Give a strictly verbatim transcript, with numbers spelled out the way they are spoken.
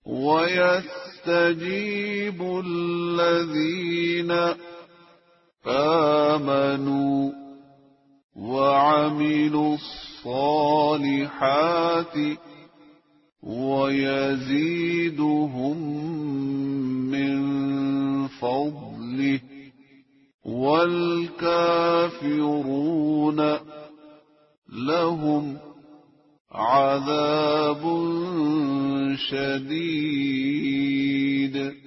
ويستجيب الذين آمنوا وعملوا الصالحات ويزيدهم من فضله والكافرون لهم عذاب شديد.